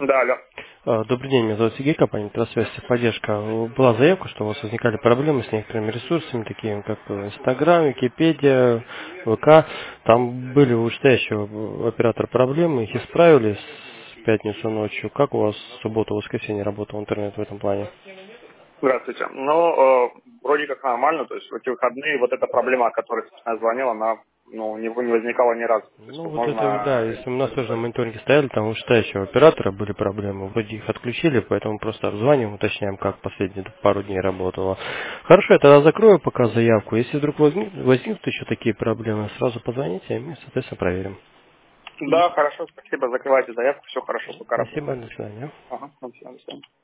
Да, алло. Добрый день, меня зовут Сергей, компания «Трансвязь Поддержка». Была заявка, что у вас возникали проблемы с некоторыми ресурсами, такими как Инстаграм, Википедия, ВК. Там были у вышестоящего оператора проблемы, их исправили в пятницу ночью. Как у вас в субботу, воскресенье работал интернет в этом плане? Здравствуйте. Вроде как нормально, то есть в эти выходные вот эта проблема, о которой собственно, я звонил, она не возникала ни разу. То есть Ну, вот это, да, можно... если у нас тоже на мониторинге стояли, там у вышестоящего оператора были проблемы, вроде их отключили, поэтому просто обзваниваем, уточняем, как последние пару дней работало. Хорошо, я тогда закрою пока заявку. Если вдруг возникнут еще такие проблемы, сразу позвоните, и мы, соответственно, проверим. Да, хорошо, спасибо, закрывайте заявку, все хорошо, пока Спасибо, работает. до свидания. Ага, до свидания.